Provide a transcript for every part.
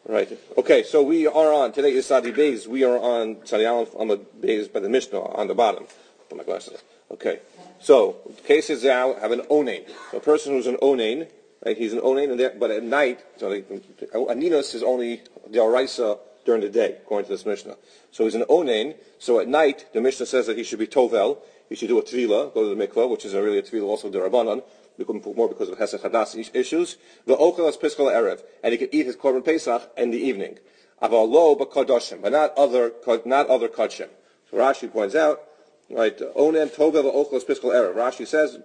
Right. Okay, so we are on, today is Sadi Beis, we are on Sadi Aleph on the Beis by the Mishnah on the bottom. Put my glasses. Okay. So, the case is now have an onain. So a person who's an onain, right, he's an onain, but at night, so Aninos is only the Araisa during the day, according to this Mishnah. So he's an onain, so at night, the Mishnah says that he should be tovel, he should do a tvila, go to the mikvah, which is really a tvila also the Rabbanan, more because of Hesed Hadas issues. The ochel is piskal erev, and he can eat his korban pesach in the evening. Aval lo b'kadoshim, but not other kodshim. So Rashi points out, right? Onen tovel ochel is piskal erev. Rashi says,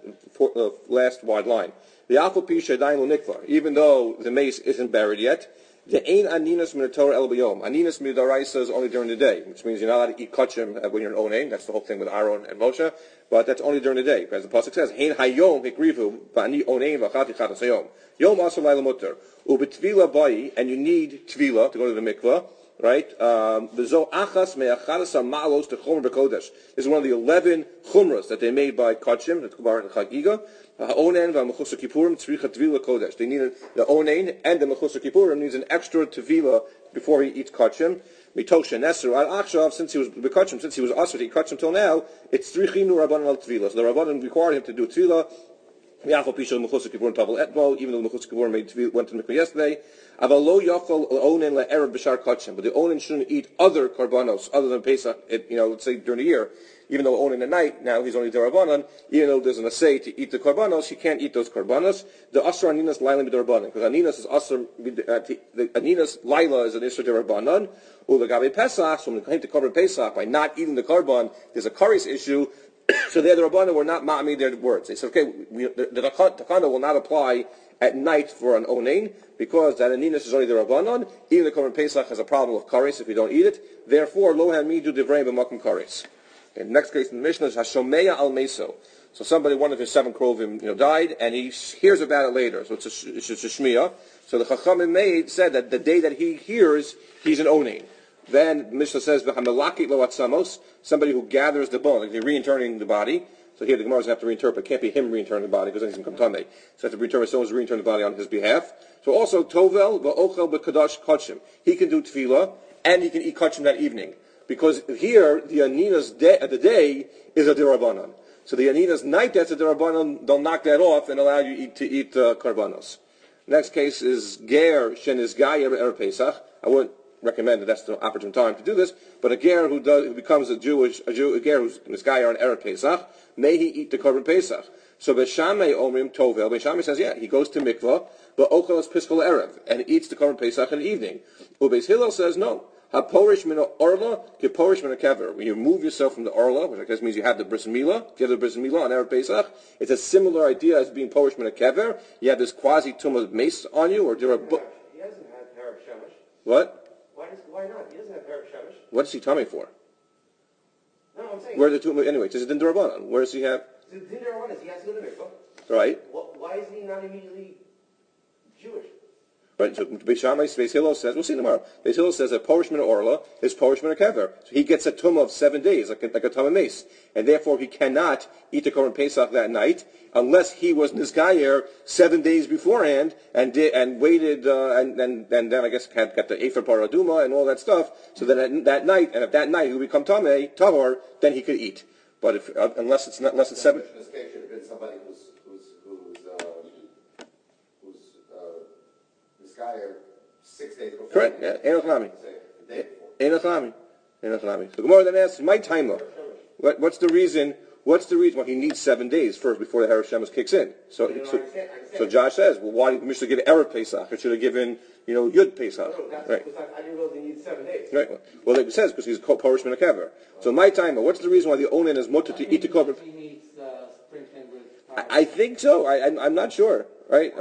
last wide line, the alkol pisha dain lo nikvar, even though the mace isn't buried yet. The ain aninas min Torah el b'yom. Aninas min daraisa is only during the day, which means you're not allowed to eat kachim when you're an onain. That's the whole thing with Aaron and Moshe. But that's only during the day, as the pasuk says, "Hein hayom hikrivu ba'ani onain v'achati chatas hayom." Yom asur layla mutter u'betvila bayi, and you need tvila to go to the mikvah, right? V'zo achas me'achadas ha'malos techomer b'kodesh. This is one of the 11 chumras that they made by kachim, the Kubar and Chagiga. Ha'onen v'mechusar kippurim tzricha tvila kodesh. They need the onain and the mechusar kippurim needs an extra tvila before he eats kachim. Mitosha Nesser al Akshav, since he was bekachim, since he was asur to eat kachim till now, it's tzrichinu rabbanan al tvila. So the rabbanan required him to do tvila. Even though the mechusar kippurim went to the mikvah yesterday, aval lo yachol onen le'erev b'shar kachim. But the onen shouldn't eat other karbanos other than Pesach. Let's say during the year. Even though onen at night, now he's only derabanan, even though there's an assay to eat the karbanos, he can't eat those karbanos. The asr aninas laila b'derabanan, because aninas is asr, the aninas laila is an isra derabanan. Ulagabe Pesach, so when it came to korban Pesach, by not eating the karban, there's a karis issue. So there the rabbanan were not ma'ami their words. They said, okay, the takana will not apply at night for an onain, because that aninas is only the rabbanan. Even the korban Pesach has a problem of karis if you don't eat it. Therefore, lo hamidu divrei b'makom karis. Okay, the next case in the Mishnah is Hashomeya al Meso. So somebody, one of his 7 krovim, died, and he hears about it later. So it's a shmiyah. So the Chachamim said that the day that he hears, he's an onain. Then the Mishnah says v'hamelaki lo atzamos, somebody who gathers the bone, like they're reinterning the body. So here the Gemara doesn't have to reinterpret. It can't be him reinterning the body because then he's going to come tamei. So have to reinterpret someone's reinterning the body on his behalf. So also tovel v'ochel b'kadash kachim. He can do tefillah and he can eat kachim that evening. Because here, the Anina's the day is a derabanan. So the Anina's night, that's a derabanan, they'll knock that off and allow you to eat karbanos. Next case is Ger Shenis Gayer Erev Pesach. I wouldn't recommend that that's the opportune time to do this, but a Ger who becomes a Ger who's Nisgayer on Erev Pesach, may he eat the korban Pesach. So Beshamei Omrim Tovel, Beshamei says, yeah, he goes to mikvah, but Ochel is Piskal Erev, and eats the korban Pesach in the evening. Ubeis Hillel says, no. Ha-porish min orla, ki-porish min kever. When you remove yourself from the orla, which I guess means you have the bris milah, if you have the bris milah on Erev Pesach, it's a similar idea as being porish min kever. You have this quasi-tumah mace on you, or he doesn't have Erev Shemesh. What? Why not? He doesn't have Erev Shemesh. What is he tummy for? No, I'm saying. Where the tumah, anyway, this is Din Darabanan. Where does he have? Din Darabanan is he has to go to mikvah. Right. Why isn't he not immediately Jewish? Right, so Beis Hillel says, we'll see tomorrow. Beis Hillel says that Porish min Orla is Porish min Kever. So he gets a tumah of 7 days, like a tumah mace. And therefore he cannot eat the Korban Pesach that night, unless he was Nizgayer 7 days beforehand, and waited, and then I guess got the Ephah Paraduma and all that stuff, so then that night, and if that night he would become Tahor, then he could eat. But if, unless it's 7... In this case should have been somebody who's guy 6 days before. Correct. Yeah. Enochlami. So Gemara then asks, my timer. What's the reason? What's the reason why he needs 7 days first before the Erev Shemesh kicks in? So Josh says, well, why did Mishnah give Erev Pesach? It should have given, Yud Pesach. No, that's right. because I didn't realize he needs 7 days. Right. Well, it says because he's Porish min Kever. So my timer. What's the reason why the onen is mutter to eat the korban? He needs sprinkling with. I think so. I'm not sure. Right.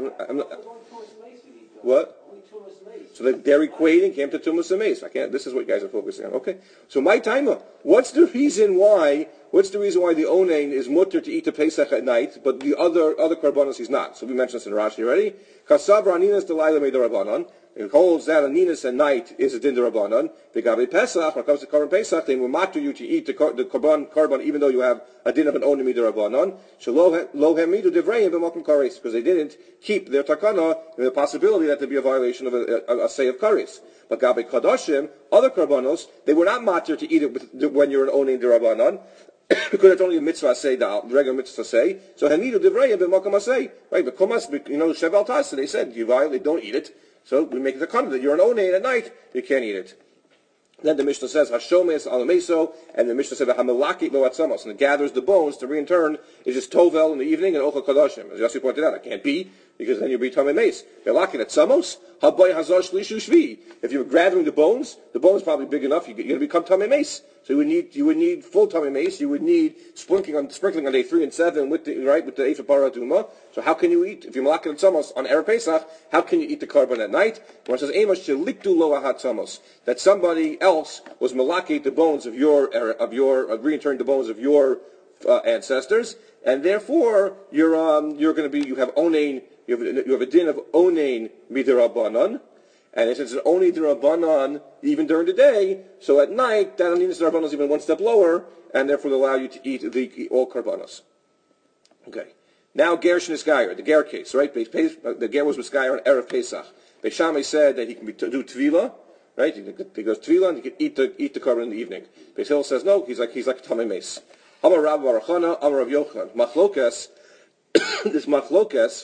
What? So they're equating him to Tumas Mace. This is what you guys are focusing on. Okay. So my timer. What's the reason why the onain is mutter to eat the Pesach at night, but the other karbanos he's not? So we mentioned this in Rashi already. Kasav Raninas Delilah made the Rabbanon. It holds that on Ninas at night is a din derabanan. Begabe Pesach, when it comes to Korban Pesach, they will matter you to eat the korban even though you have a din of an onim derabanan. Shelo hemidu devreim b'makom kares, because they didn't keep their takana in the possibility that there be a violation of a say of kares. But Gabe Kadashim, other korbanos, they were not matter to eat it when you're an onim derabanan. Because it's only a mitzvah say, the regular mitzvah say. So hemidu devreim b'makom say, right? But kumas, shevel tasa, they said you violate, don't eat it. So we make the comment that you're an onein at night, you can't eat it. Then the Mishnah says hashomes alameso, and the Mishnah says hamelaki lo atzamos, and it gathers the bones to return is just tovel in the evening and ochel kadashim. As Yossi pointed out, it can't be because then you'll be tamei meis. Melaki atzamos haboy hazar shlishu shvi. If you're gathering the bones probably big enough. You're going to become tamei meis. So you would need full tamei meis. You would need sprinkling on day 3 and 7 with the ephah paraduma. So how can you eat if you're malaki atzamos on erev Pesach? How can you eat the korban at night? Where it says amos sheliktu lo ahatzamos, that somebody else was malaki the bones of your returned the bones of your ancestors, and therefore you have onein. You have a din of onein midirabanan, and since it's only dirabanan even during the day, so at night that onein dirabanan is even one step lower, and therefore will allow you to eat all karbanos. Okay. Now ger shnisgayer, the ger case, right? The ger was misgayer on erev Pesach. Beis Shammai said that he can do tvila, right? He goes tvila and he can eat the korban in the evening. Beis Hillel says no, he's like tamei meis. Amar Rav Barachana, Amar Rav Yochanan. Machlokas, this machlokas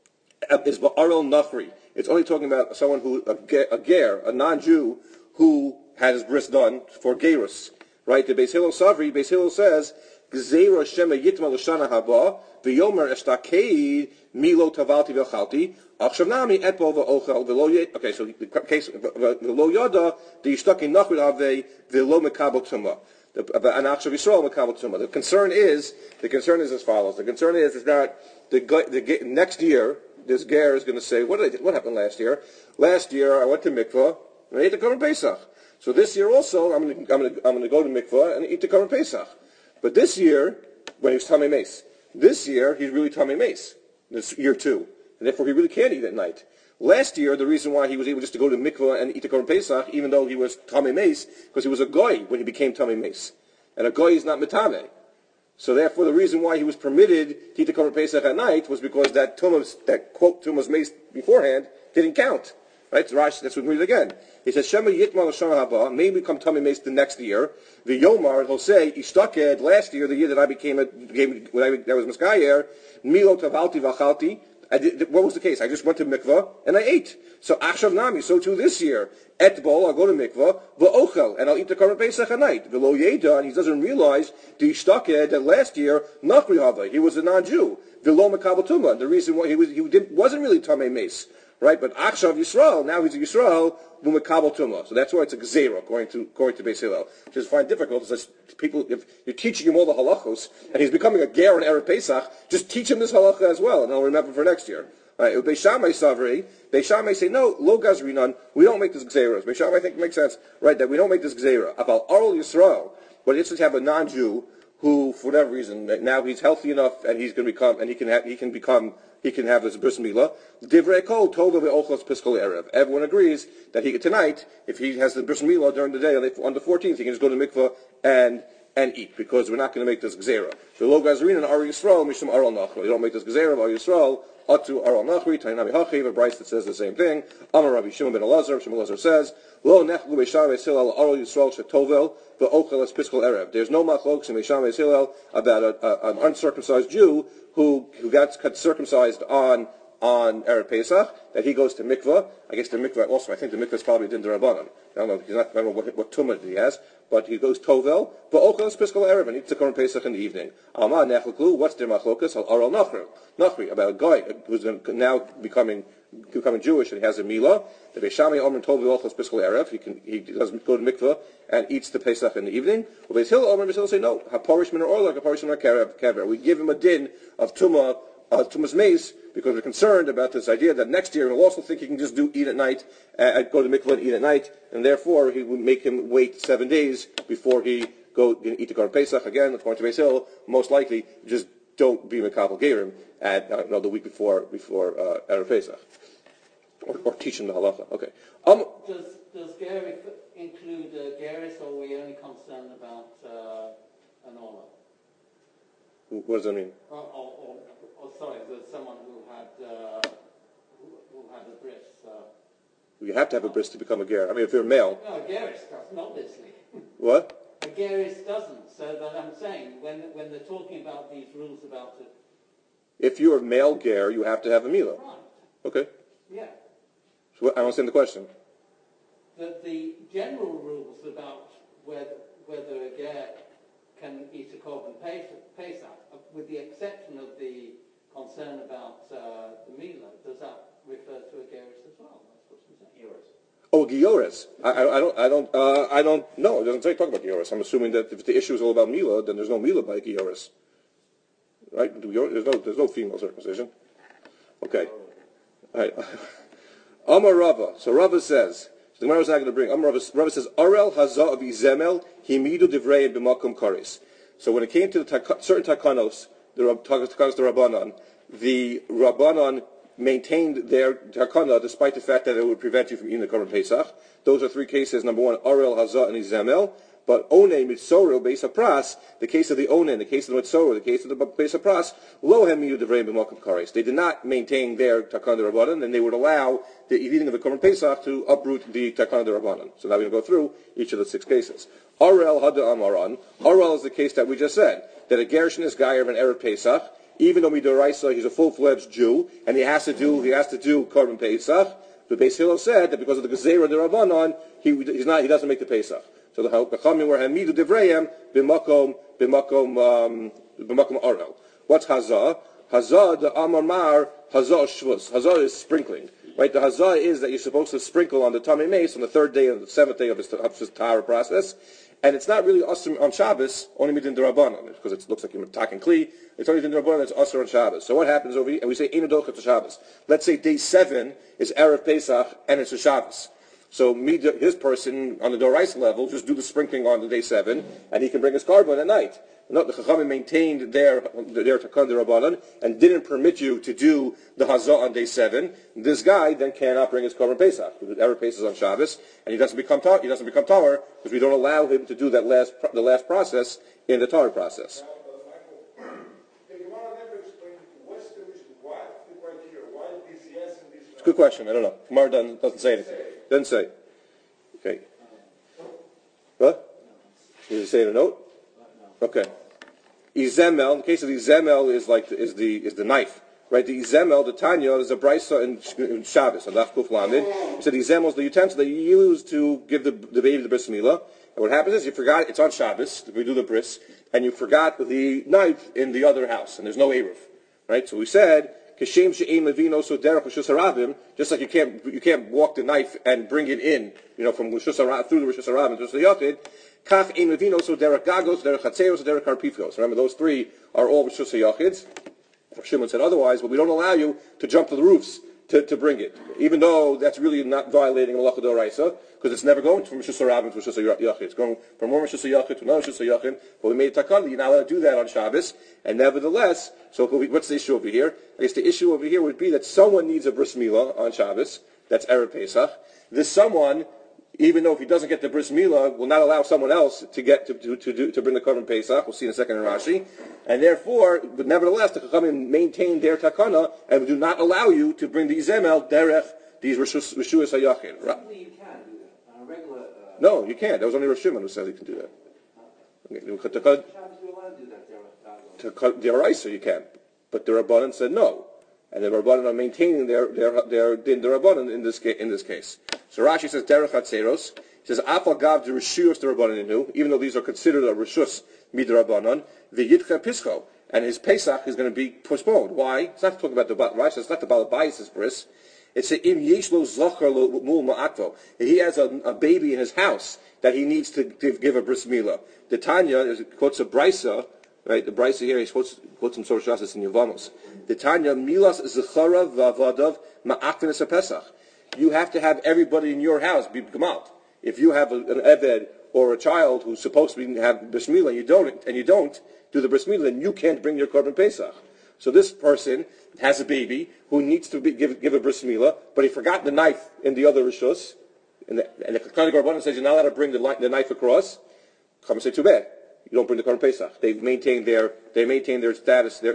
is ba'arel nachri. It's only talking about someone who, a ger, a non-Jew, who had his bris done for gerus. Right? The Beis Hillel Savri, Beis Hillel says, Gzeira shema yitma l'shana haba, v'yomer eshtakeid milo tavalti v'chalti, achshav nami etbo v'ochel v'lo yed. Okay, so the case, v'lo yada, the yishtaki nachri ave, v'lo mekabel tumah. The concern is as follows. The concern is that the next year this ger is going to say, what happened last year? Last year I went to mikvah and I ate the korban Pesach. So this year also I'm going to go to mikvah and eat the korban Pesach. But this year, when he was tamei meis, this year he's really tamei meis. This year too, and therefore he really can't eat at night. Last year, the reason why he was able just to go to mikvah and eat the korban Pesach, even though he was tamei meis, because he was a goy when he became tamei meis, and a goy is not metamei. So therefore, the reason why he was permitted to eat the korban Pesach at night was because that quote tumas meis beforehand didn't count. Right? So Rashi, that's what we read again. He says, Shema yitma l'shana haba, maybe become tamei meis the next year. The Yomar, he'll say, Ishtaked, last year, the year that I became that was Miskayer, Milo tavalti v'achalti. What was the case? I just went to mikvah and I ate. So achshav nami, so too this year. Etbol, I'll go to mikvah, v'ochel, and I'll eat the korban Pesach at night. V'lo yeda, and he doesn't realize the ishtaked that last year nachri hava, he was a non-Jew. V'lo mekabel tumah, the reason why he wasn't really tamei meis. Right, but Achshav Yisrael, now he's a Yisrael, B'mekabel Tumah. So that's why it's a Gzeira, according to Beis Hillel. Which is find difficult, is people, if you're teaching him all the halachos, and he's becoming a ger in Erev Pesach, just teach him this halacha as well, and he'll remember for next year. Right, Beis Shammai Savri, Beis Shammai say, no, lo gazrinan, we don't make this Gzeira. Beis Shammai, I think, makes sense, right, that we don't make this Gzeira. About Arul Yisrael, but it's to have a non-Jew, who, for whatever reason, now he's healthy enough, and he's going to become, and he can have this bris milah. Divrei kol tova ve'ochos piskol erev. Everyone agrees that tonight, if he has the bris milah during the day on the 14th, he can just go to mikvah and eat, because we're not going to make this gzeira. So lo gazrin and Ar Yisrael mishum aral nachri. You don't make this gzeira of Ar Yisrael atu aral nachri. Tainami hachiv, a Bryce that says the same thing. Amar Rabbi Shimon ben Elazar. Shimon Elazar says lo nechlu beisham v'sil al aral Yisrael shetovel ve'ochel es piskol erev. There's no machlokes in beisham v'sil about an uncircumcised Jew who got circumcised on Erev Pesach, that he goes to mikvah. I guess the mikvah also, I think the mikvah is probably din d'Rabbanan. I don't know what tumah he has, but he goes tovel, v'ochel piskol erev, and eats the korban Pesach in the evening. Alma nechlu, what's their machlokas? Al aral nachri, about a guy who's now becoming Jewish and he has a milah. The Beis Shammai Omer tovel v'ochel piskol erev, he doesn't go to mikvah and eats the Pesach in the evening. Beis Hillel Omer, Beis Hillel say no, haporish min or like haporish min kever. We give him a din of tumas meis, because we're concerned about this idea that next year he'll also think he can just eat at night, go to mikvah and eat at night, and therefore he would make him wait 7 days before he go and eat the korban Pesach. Again, according to Beis Hillel, most likely just don't be mekabel gerim at the week before Erev Pesach. or teaching the halacha. Okay. Does Ger include Geris, or are we only concerned about an Ola? What does that mean? Or sorry, there's someone who had a bris. You have to have a bris to become a ger. I mean, if you're male. No, a Geris doesn't, obviously. What? A Geris doesn't. So that I'm saying, when they're talking about these rules about it. If you're a male ger, you have to have a milah. Right. Okay. Yeah. So I don't understand the question. The general rules about whether a ger can eat a korban pesach, with the exception of the concern about the milah, does that refer to a geris as well? That's what I'm saying. Oh, Gioris. I don't know. It doesn't say talk about Gioris. I'm assuming that if the issue is all about Milah, then there's no Milah by Gioris. Right? There's no female circumcision. Okay. All right. Amar Rava. So Rava says, so the Gemara was not going to bring. Amar Rava says, Arel Hazah of Izemel Himidu Divrei B'makom Karis. So when it came to the certain takanos, the Rabbanon, the Rabbanon maintained their takana despite the fact that it would prevent you from eating the korban pesach. Those are three cases. Number one, Arel Hazah and Izemel. But One Mitzoro Beis HaPras, the case of the Onen, the case of the Mitzoro, the case of the Beis HaPras, Lo Hemiyu Devrei B'Makom Kares. They did not maintain their Takan de Rabbanan, and they would allow the eating of the Korban Pesach to uproot the Takan de Rabbanan. So now we're going to go through each of the six cases. Arel Hada Amaran. Arel is the case that we just said, that a Gershon is Gayer of an Erev Pesach, even though Midoraisa, he's a full-fledged Jew, and he has to do Korban Pesach. The Beis Hillel said that because of the Gezerah de Rabbanan, he doesn't make the Pesach. So the Chachamim were Hamidu Divrayim b'makom Arel. What's Hazah? Hazah the Amar Hazah Shvus. Hazah is sprinkling. Right? The Hazah is that you're supposed to sprinkle on the Tamei Meis on the third day or the seventh day of his Tahara process. And it's not really Asr on Shabbos, only Midin Derabanan, because it looks like you're attacking Kli. It's only Midin Derabanan that's Asr on Shabbos. So what happens over here? And we say Ein Adocha to Shabbos. Let's say day 7 is Erev Pesach and it's a Shabbos. So his person on the Dorais level just do the sprinkling on the day 7, and he can bring his korban at night. No, the Chachamim maintained their Takan Rabbanan and didn't permit you to do the Hazah on day 7. This guy then cannot bring his korban Pesach. The Erev Pesach on Shabbos, and he doesn't become Tahor because we don't allow him to do the last process in the Tahor process. It's a good question. I don't know. Gemara doesn't say anything. Doesn't say. Okay. What? Did it say in a note? Okay. Izemel. In the case of the Izemel is the knife, right? The Izemel, the Tanya, is a brisa in Shabbos on Daf Kuf Lamed. He said Izemel is the utensil that you use to give the baby the bris milah. And what happens is you forgot it's on Shabbos. We do the bris, and you forgot the knife in the other house, and there's no eruv, right? So we said. Just like you can't walk the knife and bring it in, from through the Rishus Harabim to the Yachid. Kach ein mevino so derech gagos, derech chatzeros, derech karpifos. Remember, those three are all Rishus Hayachids. Shimon said otherwise, but we don't allow you to jump to the roofs to bring it, even though that's really not violating Malacha D'Oraisa, because it's never going from Rishus Harabim to Rishus Hayachid. It's going from one Rishus Hayachid to another Rishus Hayachid. But we made a takan. You're not allowed to do that on Shabbos, and nevertheless. So what's the issue over here? I guess the issue over here would be that someone needs a bris milah on Shabbos. That's Erev Pesach. This someone, even though if he doesn't get the bris milah, will not allow someone else to get to bring the korban Pesach. We'll see in a second in Rashi. And therefore, but nevertheless, the Chachamim maintain their takana and do not allow you to bring the Izemel derech these Rishus Hayachid. Certainly you can do that on a regular. No, you can't. That was only Rav Shimon who said he can do that. Okay. Shabbos you're allowed to do that. To cut the Araisa you can, but the Rabbanan said no, and the Rabbanan are maintaining their din the Rabbanan in this case. So Rashi says derech hatzeros. He says afal gav the rishus the Rabbanan even though these are considered a rishus mid Rabbanan the yitcha pischo, and his Pesach is going to be postponed. Why? It's not talking about the Rashi. It's not the Balabayis' bris. It's a im yeshlo zachar lo mul ma'akvo. He has a baby in his house that he needs to give a bris milah. The Tanya quotes a brisa. Right, the Brisa here, he quotes some sort of shasas in Yevamos. The Tanya, Milas Zechara Vavadav Ma'akvenes HaPesach. You have to have everybody in your house be Gamal. If you have an Eved or a child who's supposed to have Bris Milah and you don't do the Bris Milah, then you can't bring your Korban Pesach. So this person has a baby who needs to give a bris milah, but he forgot the knife in the other rishus, and the Kohen Garbanon says you're not allowed to bring the knife across. Come and say too bad. You don't bring the Korban Pesach. They maintain their status. Their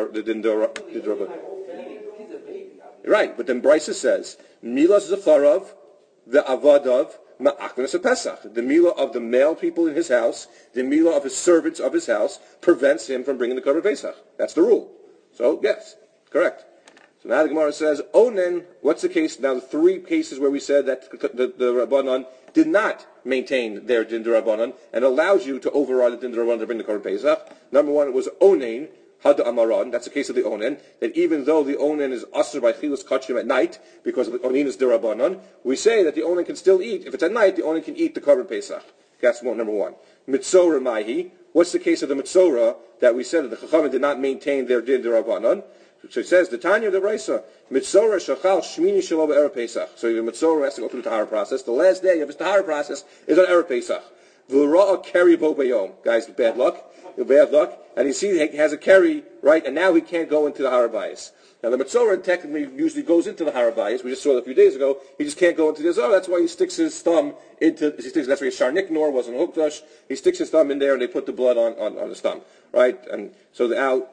right, but then Brisa says milas zacharav the avadav ma'achnas Pesach. The milah of the male people in his house, the milah of his servants of his house, prevents him from bringing the Korban Pesach. That's the rule. So yes, correct. So now the Gemara says, Onen, what's the case? Now the three cases where we said that the Rabbanon did not maintain their Din D'Rabbanan and allows you to override the Din D'Rabbanan to bring the Korban Pesach. Number one, it was Onen, Hada Amaran, that's the case of the Onen, that even though the Onen is Asr by Chilus Kachim at night, because of the Onen is D'Rabbanan, we say that the Onen can still eat, if it's at night, the Onen can eat the Korban Pesach. That's number one. Mitzorah Mahi, what's the case of the Mitzorah that we said that the Chachamim did not maintain their Din D'Rabbanan? So it says, the Tanya of the Brisa, Mitzorah Shachal Shmini Shelo Be'er Pesach. So the Mitzorah has to go through the Tahara process. The last day of his Tahara process is on Erev Pesach. V'ra'a keri bo bayom. Guys, bad luck. And he sees he has a keri, right, and now he can't go into the Harabayas. Now the Mitzorah technically usually goes into the Harabayas. We just saw that a few days ago. He just can't go into this. Oh, that's why he sticks his thumb into, that's why Sharnik Nor wasn't Hukdash. He sticks his thumb in there and they put the blood on his thumb, right? And so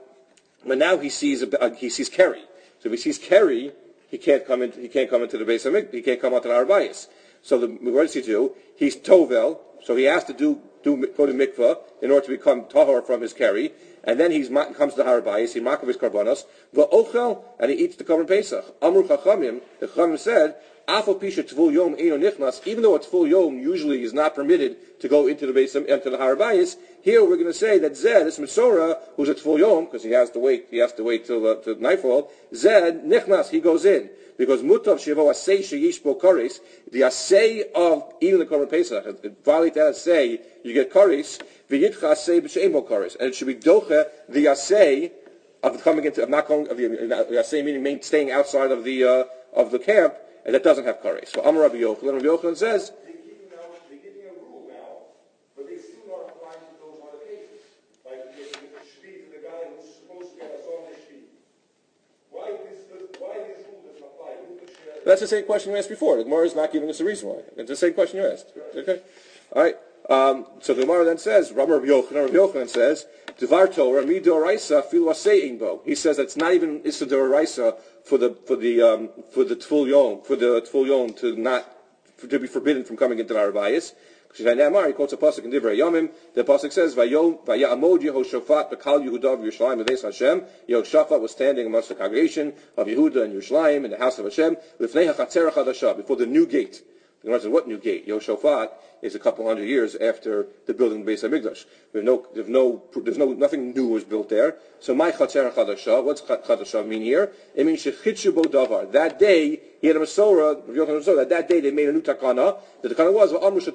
but now he sees Keri. So if he sees Keri, he can't come into the Beis Hamikdash. He can't come onto the Arbayis. So what does he do? He's Tovel. So he has to go to mikvah in order to become tahor from his Keri. And then he comes to the Arbayis. He makav his karbanos. V'ochel, and he eats the Korban Pesach. Amru Chachamim. The Chachamim said, Afal pisha tvul yom eino nichnas. Even though a tvul yom usually is not permitted to go into the Harabayis, here we're going to say that Zed, this Mitzorah, who's a tvul yom, because he has to wait till nightfall. Zed nichnas, he goes in because mutav shivo asay sheyish bo kares. The asay of eating the Korban Pesach, violate that asay, you get kares. V'yitcha asay b'sheim bo kares, and it should be docha the asay of coming into of not going of the asay meaning staying outside of the camp. And that doesn't have kares. So Amar Rabbi Yochanan says, they're giving a rule now, but they still not applying to those other cases. Like the shvi to the guy who's supposed to get us on the shvi. Why this rule doesn't apply? That's the same question you asked before. The Gemara is not giving us a reason why. It's the same question you asked. Okay? All right. So the Gemara then says, Rabbi Yochanan says, Devar Torah midoraisa filu asein bo. He says it's not even issa doraisa for the tful yom to be forbidden from coming into the Arbayis. He quotes a pasuk in Divrei Yomim. The pasuk says, "Vayamod Yehoshaphat b'kal Yehuda v'Yerushalayim v'Beis Hashem." Yehoshaphat was standing amongst the congregation of Yehuda and Yerushalayim in the house of Hashem, lifnei hachatzer chadasha, before the new gate. The Gemara says, what new gate? Yehoshaphat is a couple hundred years after the building of the Beis Hamikdash. Nothing new was built there. So my chatzer chadasha, what's chadasha mean here? It means shechitshu bo davar. That day he had a Masorah. That day they made a new takana. The takana was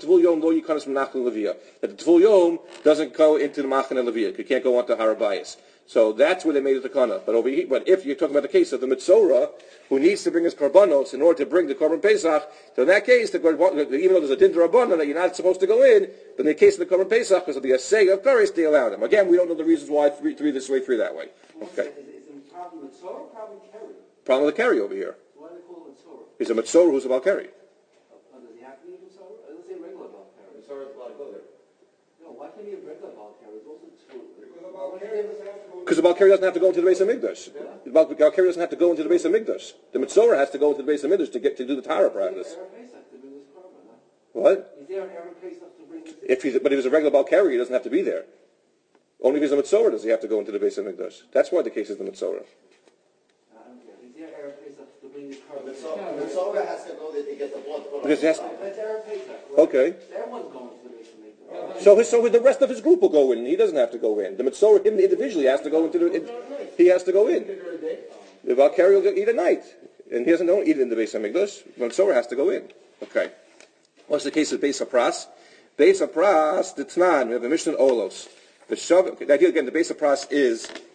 that the Tvul Yom doesn't go into the Machane Leviyah. It can't go onto Harabayis. So that's where they made the takana. But if you're talking about the case of the Mitzorah, who needs to bring his karbanos in order to bring the Korban Pesach, so in that case, even though there's a din d'Rabbanan that you're not supposed to go in, but in the case of the Korban Pesach, because of the Asay of Kares, they allow them. Again, we don't know the reasons why three this way, three that way. Okay. Is it problem Mitzorah or problem Keri? Problem with the Keri over here. Why do they call it Mitzorah? He's a Mitzorah who's a Balkari. Does he have to be a Mitzorah? Or does he say regular Balkari? Mitzorah is allowed to go there. No, why can't he have regular Balkari? It's also true. Because the Balkari doesn't have to go into the Beis Hamikdash. The Balkari doesn't have to go into the Beis Hamikdash. The Mitzorah has to go into the Beis Hamikdash to do the Tahara practice. What? Is there an Erev Pesach to bring this? But if he's a regular Balkari, he doesn't have to be there. Only if he's a Mitzorah does he have to go into the Beis Hamikdash. That's why the case is the Mitzorah. Is there Erev Pesach to bring the carbon? Mitzorah has to go there to get the blood put on. Because he has to, That's Erev Pesach. okay. Everyone's going to the Beis Hamikdash. So the rest of his group will go in. He doesn't have to go in. The Mitzorah, him individually, has to go into he has to go in. The Balkari will eat at night. And he doesn't eat it in the Beis Hamikdash. The Mitzorah has to go in. Okay. What's the case of Beis Hapras? Beis Hapras, the Tnan, we have a Mishnah in Olos. The idea again, the Beis Hapras is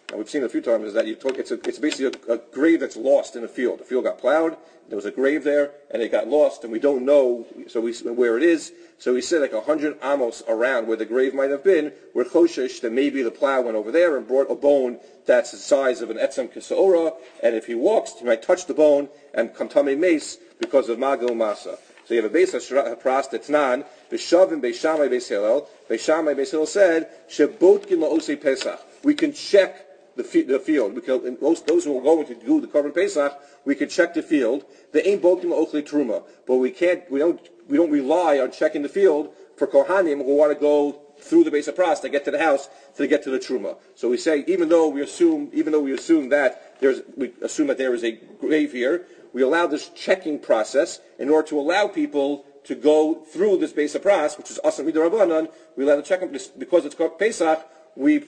and we've seen it a few times, is that it's basically a grave that's lost in a field. The field got plowed, there was a grave there, and it got lost, and we don't know where it is. So we said like 100 amos around where the grave might have been, we're choshesh that maybe the plow went over there and brought a bone that's the size of an etzem kisaora, and if he walks, he might touch the bone and come tamei mace because of magil masa. So you have a beis hapras tetnan, b'shavim b'shamai beis Hillel. B'shamai beis Hillel said, shebotkin la'osei pesach. We can check the field. Those who are going to do the korban pesach, we can check the field. They ain't botkin la'ochlei truma, but we don't rely on checking the field for kohanim who want to go through the beis hapras to get to the house to get to the truma. So we say even though we assume that there is a grave here, we allow this checking process in order to allow people to go through this beis hapras, which is asam midarabanan. We allow the checking because it's called pesach. We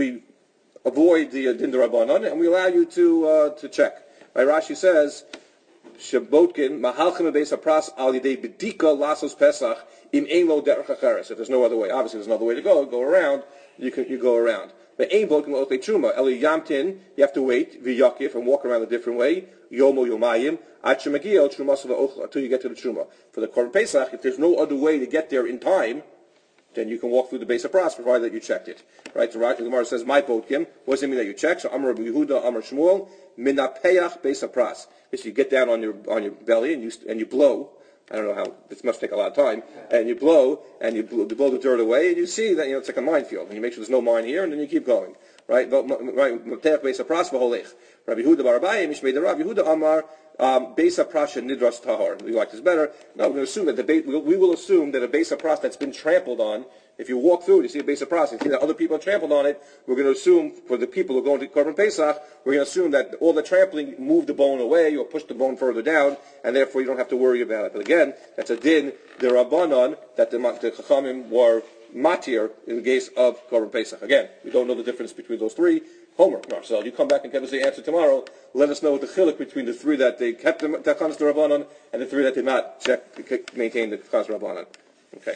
avoid the din darabanan and we allow you to check. Right, Rashi says, Shebotkin mahalchim beis hapras al yidei bedika lasos pesach im ein lo derech acheres. If there's no other way, obviously there's another way to go around. You go around. But ein botkin lo otlei truma eli yamtin. You have to wait v'yakif and walk around a different way. Yomo yomayim at shemagiyel trumas v'ochla until you get to the truma. For the korban pesach, if there's no other way to get there in time, then you can walk through the beis hapras, provided that you checked it. Right? The Gemara says, "My botkim." What does it mean that you check? So Amar Rabbi Yehuda, Amar Shmuel, minapeach beis hapras. So you get down on your belly and you blow. I don't know how. This must take a lot of time. And you blow the dirt away, and you see that it's like a minefield. And you make sure there's no mine here, and then you keep going. Right? Minapeach beis hapras v'holech. Rabbi Yehuda bar Abaye mishmei de Rabbi Yehuda Amar beis hapras nidras tahor. We like this better. No, we're going to assume that we will assume that a beis hapras that's been trampled on. If you walk through it, you see a beis hapras, you see that other people have trampled on it. We're going to assume for the people who are going to korban pesach, we're going to assume that all the trampling moved the bone away or pushed the bone further down, and therefore you don't have to worry about it. But again, that's a din the rabbanon that the chachamim were matir in the case of korban pesach. Again, we don't know the difference between those three. Homer, Marcel, you come back and give us the answer tomorrow. Let us know what the chiluk between the three that they kept the takanas rabbanon and the three that did not maintain the takanas rabbanon. Okay.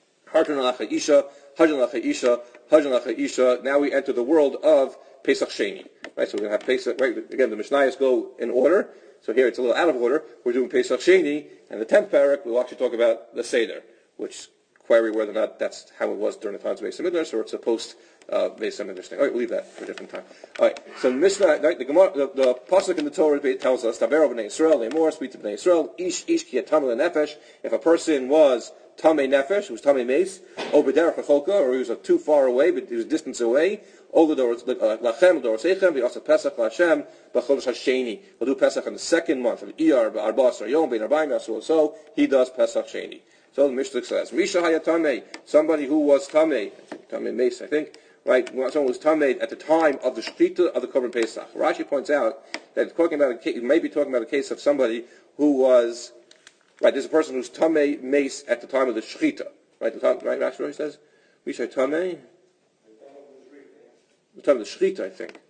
Now we enter the world of Pesach Sheni. Right, so we're going to have Pesach. Right, again, the Mishnayos go in order. So here it's a little out of order. We're doing Pesach Sheni, and the 10th parak we'll actually talk about the Seder, which query whether or not that's how it was during the times of Beis Hamikdash, or it's a post Beis Hamikdash thing. All right, we'll leave that for a different time. All right, so the Mishnah, right, the pasuk in the Torah tells us, Taber b'nei Yisrael, Ne'emor, speak to b'nei Yisrael, ish ki tamei nefesh. If a person was tamei nefesh, who was tamei mace, or b'derech hacholka, or he was too far away, but he was distance away, lachem dorosechem v'yasa Pesach la'Hashem b'chodesh hasheni. We'll do Pesach in the second month of Iyar b'arba'asar yom bein arbaim yasu. So he does Pesach Sheni. So the Mishnah says, Misha hayatame, somebody who was tamei mace, I think. Right, someone who was tamei at the time of the shechita of the korban pesach. Rashi points out that it may be talking about a case of somebody who was, right, there's a person who's tamei mace at the time of the shechita. Right, right, Rashi says, Misha tamei, the time of the shechita, I think.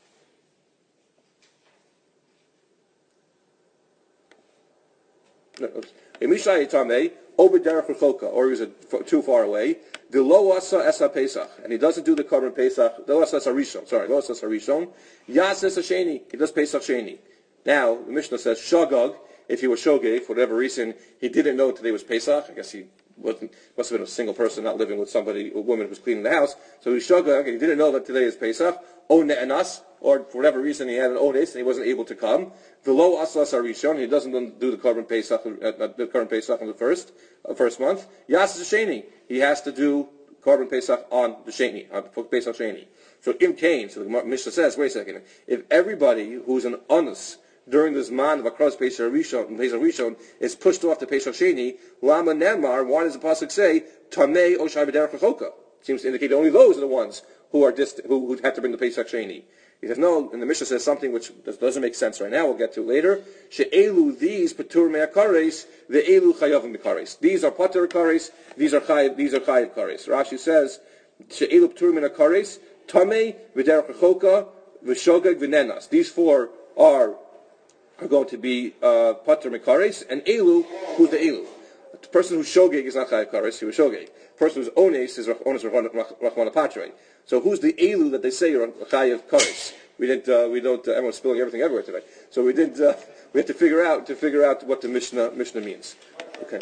Misha hayatame, over derech rechokah, or he was too far away. The lo asa esa pesach, and he doesn't do the korban pesach. Lo asa harishon. Lo asa harishon. Yas esa sheni. He does pesach sheni. Now the Mishnah says shagag. If he was shogeg for whatever reason, he didn't know today was pesach. I guess he must have been a single person, not living with a woman who was cleaning the house. So he shagag, and he didn't know that today is pesach. O ne'anas, or for whatever reason he had an ones and he wasn't able to come. The lo asa harishon. He doesn't do the korban pesach on the first month. Yas esa sheni. He has to do korban pesach on the sheni, on Pesach sheni. So im kain, so the Mishnah says, wait a second, if everybody who's an onus during this man of Akras Pesach Rishon is pushed off to Pesach sheni, lama nemar, why does the pasuk say tamei oshai b'derech hachoka? Seems to indicate only those are the ones who are who had to bring the Pesach sheni. He says no, and the Mishnah says something which doesn't make sense right now. We'll get to it later. She'elu these patur me'akares, ve'elu chayavim b'kares. These are patur kares. These are chayav kares. Rashi says she'elu patur me'akares, tamei v'derech hachoka v'shogeg v'nenas. These four are going to be patur me'kares, and elu, who's the elu? The person who's shogeg is not chayav kares, he was shogeg. The person who's ones is ones rachmana patre. So who's the elu that they say are chayav kares? We don't. Everyone's spilling everything everywhere today. So we didn't. We have to figure out what the Mishnah means. Okay.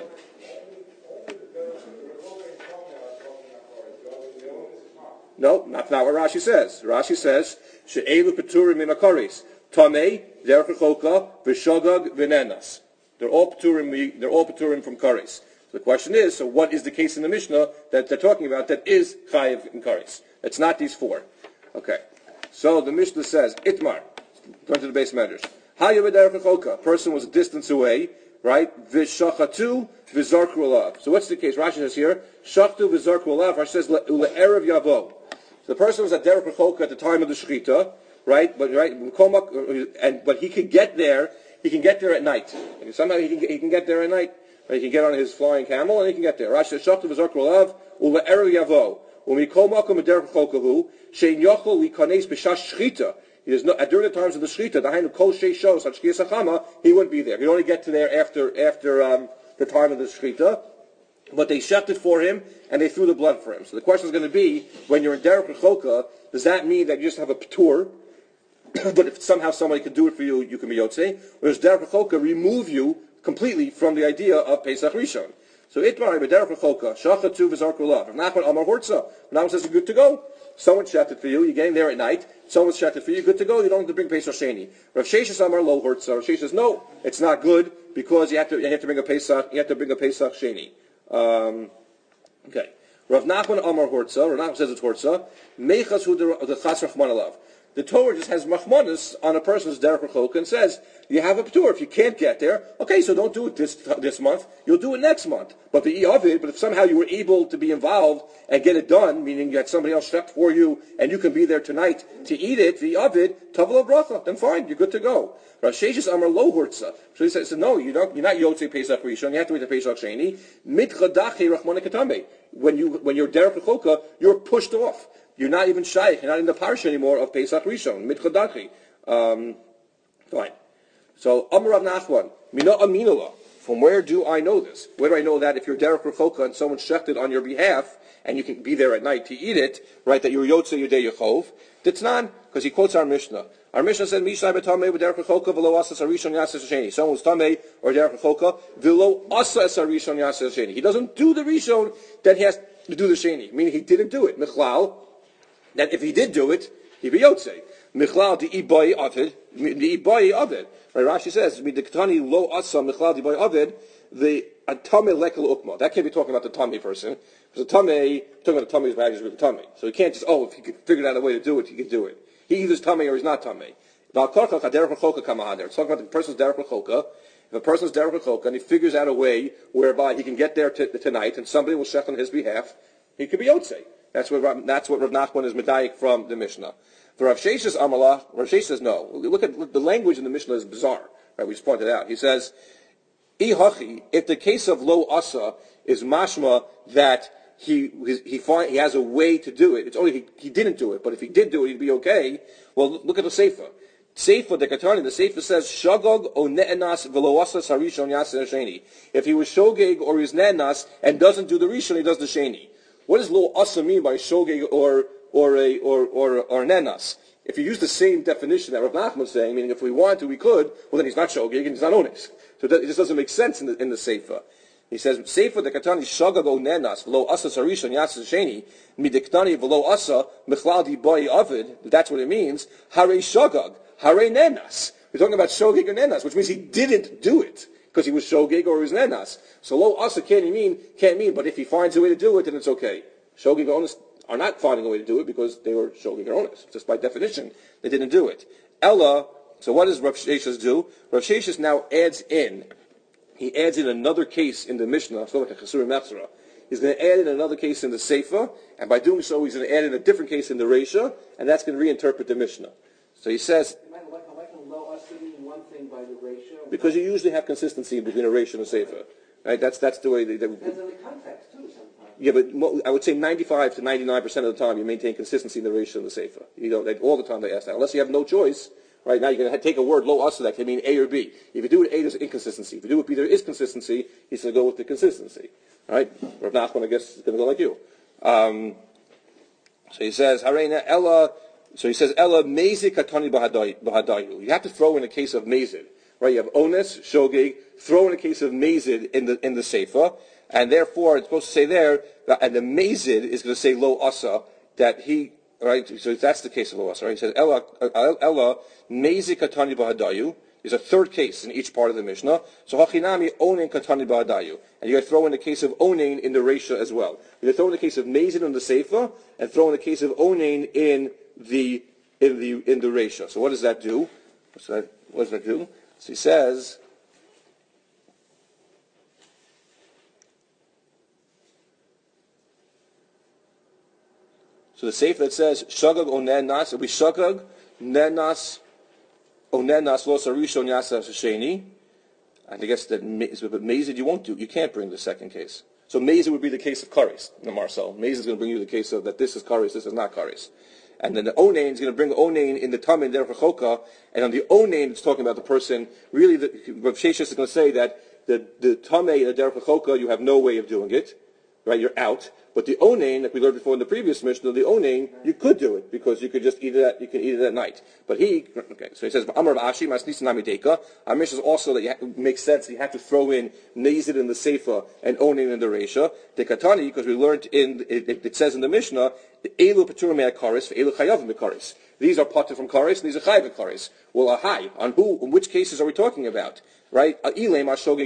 No, not what Rashi says. Rashi says she'elu peturim min akaris tamei derech choka v'shogag v'nenas. They're all peturim from karis. So the question is, so what is the case in the Mishnah that they're talking about that is chayiv in karis? It's not these four. Okay. So the Mishnah says itmar. Turn to the base matters. Hayu v'derech choka. Person was a distance away, right? V'shachatu v'zarku alav. So what's the case? Rashi says here shachtu v'zarku alav. Rashi says le'erev yavo. So the person was at derech choka at the time of the shechita, right? But he could get there. He can get there at night. Somehow he can get there at night. Right? He can get on his flying camel and he can get there. Rashi says shachtu v'zarku alav ule'erev yavo. When we call makom derech chokahu shein yochel likanes b'shash shechita. During the times of the shechita, the hainu kol sheishos such kiyasachama, he wouldn't be there. He'd only get to there after the time of the shechita. But they shechted for him and they threw the blood for him. So the question is going to be, when you're in derech choka, does that mean that you just have a patur? But if somehow somebody can do it for you, you can be yotzei. Or does derech choka remove you completely from the idea of Pesach Rishon? So itmar b'derech choka shachatu v'zarku lav. If Nachman Amar Hortza, Nachman says you're good to go. Someone shechted for you. You're getting there at night. Someone's shechted for you. Good to go. You don't have to bring Pesach Sheni. Rav Sheshes Amar Lo Hortza. Rav Sheshes says no, it's not good because you have to bring a Pesach. You have to bring a Pesach Sheni. Okay. Rav Nachman Amar Hortza. Rav Nachman says it's Hortza. Meichas hu the chas rachman alav. The Torah just has machmanas on a person's derech choka and says, you have a patur. If you can't get there, okay, so don't do it this month. You'll do it next month. But if somehow you were able to be involved and get it done, meaning you had somebody else shecht for you and you can be there tonight to eat it, the avid, tavla bracha, then fine, you're good to go. Rav Sheshes Amar Lo Hortza. So he says, no, you're not yotzei Pesach Rishon. You have to wait the Pesach Sheni. Mitchadachi rachmana katame. When you're derech choka, you're pushed off. You're not even shaykh. You're not in the parsha anymore of Pesach Rishon. Mitchadachi. Fine. So Amar Rav Nachman Mina Aminula. From where do I know this? Where do I know that if you're derech choka and someone shechted on your behalf and you can be there at night to eat it, right? That you're yotzei yudei yachov. Ditznan, because he quotes our Mishnah. Our Mishnah said, Mishnah betamei v'derech choka v'lo asa sarishon yaseh sheni. Someone was tamei or derech choka v'lo asa sarishon yaseh sheni. He doesn't do the rishon, then he has to do the sheni. Meaning he didn't do it. Michlal, that if he did do it, he'd be yotzei. Michlal di ibai avid. Right? Rashi says, "Midiktani lo asa michlal di ibai avid." The atame lekel ukma. That can't be talking about the tummy person. Because the tummy, talking about the tummy's baggage with the tummy. So he can't just, if he could figure out a way to do it, he could do it. He either is tummy or he's not tummy. It's talking about the person's derech choka. If a person's derech choka and he figures out a way whereby he can get there tonight and somebody will shech on his behalf, he could be yotzei. That's what Rav Nachman is medayik from the Mishnah. For Rav Sheshes Amallah, Rav Sheshes says no. Look at the language in the Mishnah is bizarre. Right? We just pointed out. He says, if the case of lo asa is mashma that he has a way to do it. It's only he didn't do it, but if he did do it, he'd be okay. Well, look at the Sefer. Sefer, the Katani, the Sefer says, Shagog o ne'enas v'lo asa sarishon yaser sheni. If he was shogeg or he's ne'enas and doesn't do the rishon, he does the sheni. What does lo asa mean by shogeg or ne'enas? If you use the same definition that Rav Nachman is saying, meaning if we want to, we could, well then he's not shogeg and he's not ones. So it just doesn't make sense in the Sefer. He says, Sefer the Katani shagag o nenas v'lo asa sarishon yaseh sheni midiktani v'lo asa michlal di bai avid. That's what it means. Hare shagag, hare nenas. We're talking about shogeg or nenas, which means he didn't do it because he was shogeg or he was nenas. So lo asa can't mean. But if he finds a way to do it, then it's okay. Shogeg owners are not finding a way to do it because they were shogeg owners. Just by definition, they didn't do it. Ella. So what does Rav Sheshes do? Rav Sheshes now adds in. He adds in another case in the Mishnah, so like a Chesuri Mechzera. He's going to add in another case in the Sefer, and by doing so, he's going to add in a different case in the Reisha, and that's going to reinterpret the Mishnah. So he says, because you usually have consistency between a Reisha and a Sefer. Right? That's the way they depends on the context, too, sometimes. Yeah, but I would say 95 to 99% of the time, you maintain consistency in the Reisha and the Sefer. All the time they ask that. Unless you have no choice, Right now, you're going to take a word lo asa that can mean A or B. If you do it A, there's inconsistency. If you do it B, there is consistency. He's going to go with the consistency. All right? Rav Nachman, I guess, is going to go like you. So he says, Harena Ella. So he says, Ella mezid katani bahadayu. You have to throw in a case of mezid. Right? You have ones, shogeg. Throw in a case of mezid in the sefer, and therefore it's supposed to say there, and the mezid is going to say lo asa that he. Right, so that's the case of lo asa. Right? He says Ella mezid katani bahadayu. There's a third case in each part of the Mishnah. So hachinami onein katani bahadayu, and you got to throw in the case of onein in the reisha as well. You got to throw in the case of mezid in the sefer, and throw in the case of onein in the reisha. So what does that do? What does that do? So he says. So the sefer that says shagag onenas, it'll be shagag nenas onenas lo sarishon yasa sheni. And I guess that but mezid you can't bring the second case. So mezid would be the case of kares, the Marcel. Mezid is going to bring you the case of that this is kares, this is not kares. And then the onein is going to bring onein in the tamin derech choka, and on the onein it's talking about the person. Really, Rav Sheshes is going to say that the tamei, the derech choka, you have no way of doing it. Right, you're out. But the onein, like we learned before in the previous Mishnah, the onein, you could do it because you could just eat it. You can eat it at night. But so he says, Amar Ashi Masnisa Namideka. Our Mishnah is also that it makes sense. You have to throw in nezid in the sefer and onein in the reisha. The katani, because we learned it says in the Mishnah, elu paturim me'akaris, elu chayavim me'akaris. These are patur from karis, and these are chayav karis. Well, on which cases are we talking about? Right? If you're talking about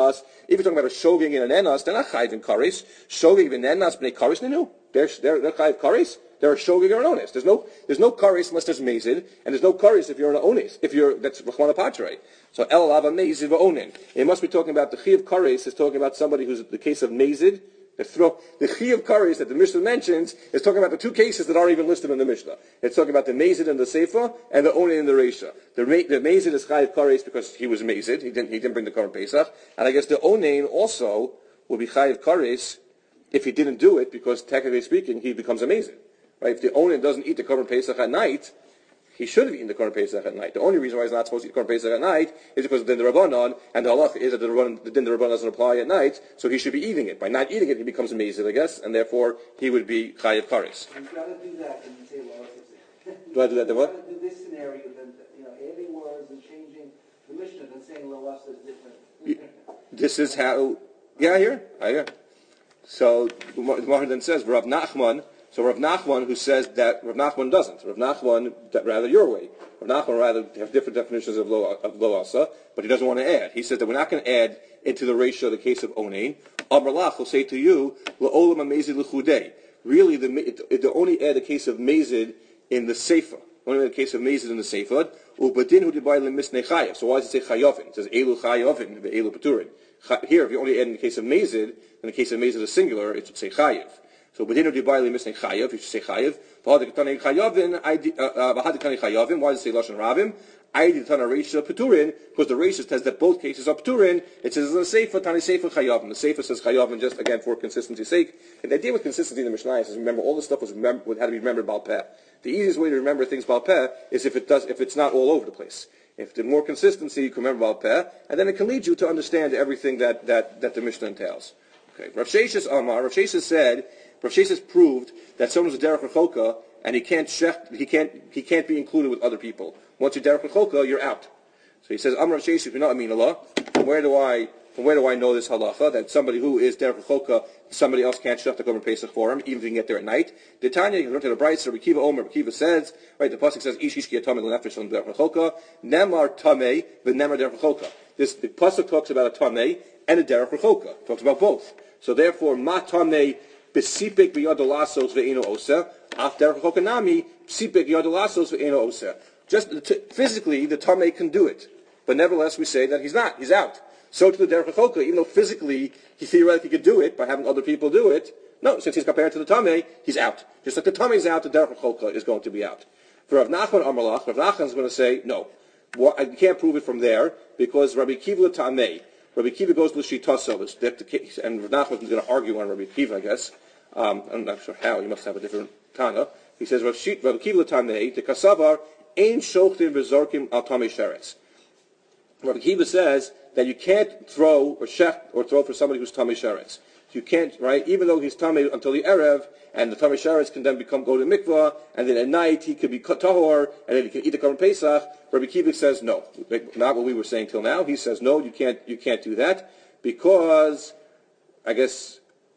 a shogeg and an enas, they're not chayiv in karis. Shogeg and enas b'nei karis nenu. They're chayiv karis. They're a shogeg or an ones. There's no karis unless there's mezid, and there's no karis if you're an ones. That's rachmana patre. So el lava mezid v'onen. It must be talking about the chayiv karis is talking about somebody who's the case of mezid. The chayiv karis that the Mishnah mentions is talking about the two cases that aren't even listed in the Mishnah. It's talking about the mezid in the sefer and the onein in the reisha. The mezid is chayiv karis because he was mezid. He didn't bring the korban pesach, and I guess the onein also would be chayiv karis if he didn't do it because technically speaking he becomes a mezid. Right? If the onein doesn't eat the korban pesach at night, he should have eaten the korban pesach at night. The only reason why he's not supposed to eat korban pesach at night is because of the rabbanon, and the halach is that the rabbanon doesn't apply at night, so he should be eating it. By not eating it, he becomes a mezid, I guess, and therefore he would be chayiv karis. You've got to do that when you say lo asa. Do I do that? The what? You've got to do this scenario, then adding words and changing the Mishnah and saying lo asa is different. This is how. Yeah, I hear. So the Gemara then says, Rav Nachman. So Rav Nachman, who says that Rav Nachman doesn't. Rav Nachman, that rather your way. Rav Nachman rather have different definitions of lo asa, but he doesn't want to add. He says that we're not going to add into the ratio the case of onein. Amar lach will say to you, la'olam amezid l'chudei. Really, they only add the case of mezid in the sefer. Only the case of mezid in the sefer. Ubadin hu dibay lemisnei chayav. So why does it say chayavin? It says elu chayavin, elu paturin. Here, if you only add in the case of mezid, in the case of mezid is singular, it should say chayav. So, bedinu dibayli misnei chayav. You should say chayav. V'hadikatani chayavin. Why does it say lashon rabim? Aiditana reisha paturin, because the reisha says that both cases are paturin. It says in the sefer tani sefer chayavin. The sefer says chayavin just again for consistency's sake. And the idea with consistency in the Mishnah is remember all this stuff had to be remembered bal peh. The easiest way to remember things bal peh is if it's not all over the place. If the more consistency you can remember bal peh, and then it can lead you to understand everything that the Mishnah entails. Okay, Rav Sheshes Amar. Rav Sheshes said. Rav Sheshes proved that someone who's a derech rechoka and he can't be included with other people. Once you're derech rechoka, you're out. So he says, Amar Rav Sheshes, you're not amin Allah. From where do I know this halacha that somebody who is derech rechoka, somebody else can't shech the korban pesach for him, even if he can get there at night? The Tanya, you can learn to the Brayso. Rabbi Kiva Omer. Rabbi Kiva says, right? The pasuk says, Ish ki atamei l'nefesh on derech rechoka, nemar tamei v'nemar derech rechoka. The pasuk talks about a tamei and a derech rechoka. It talks about both. So therefore, ma tamei besipik b'yadolasos ve'eno osa, af derech rechoka nami besipik b'yadolasos ve'eno osa. Just physically, the tamei can do it, but nevertheless, we say that he's not. He's out. So to the derech rechoka, even though physically he theoretically could do it by having other people do it, no, since he's compared to the tamei, he's out. Just like the tamei is out, the derech rechoka is going to be out. For Rav Nachman Amalach, Rav Nachman is going to say no. Well, I can't prove it from there because Rabbi Kiva tamei. Rabbi Kiva goes to the Shitasa, and Rav Nachman is going to argue on Rabbi Kiva, I guess. I'm not sure how. He must have a different Tana. He says, Rabbi Kiva tamei, the Kasavar, ein shochtim v'zorkim al tamei sheretz. Rabbi Akiva says that you can't throw or shech or throw for somebody who's tamei sheretz. You can't, right? Even though he's tamei until the erev, and the tamei sheretz can then go to mikvah, and then at night he could be tahor, and then he can eat the korban pesach. Rabbi Akiva says no, not what we were saying till now. He says no, you can't do that because I guess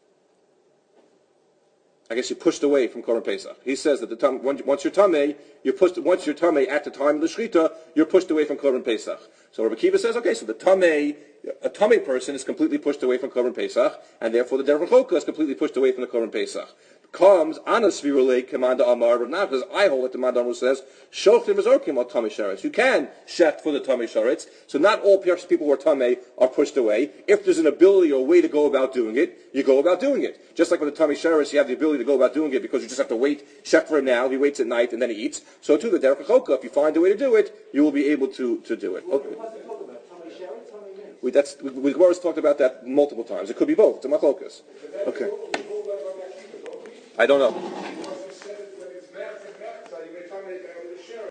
you pushed away from korban pesach. He says that once you're tamei, once you're tamei at the time of the shechita, you're pushed away from korban pesach. So Rabbi Akiva says, okay, so a tamei person is completely pushed away from korban pesach, and therefore the derech choka is completely pushed away from the korban pesach. Comes anas virulei commander amar, but not because I hold it. The Madam says shochtim v'zorkim al tamei sheretz. You can shecht for the tamei sheretz. So not all people who are tamei are pushed away. If there's an ability or way to go about doing it, you go about doing it. Just like with the tamei sheretz, you have the ability to go about doing it because you just have to wait, shecht for him now. He waits at night and then he eats. So too the derech choka, if you find a way to do it, you will be able to do it. Okay. We've always talked about that multiple times. It could be both. It's a machlokas. Okay. I don't know.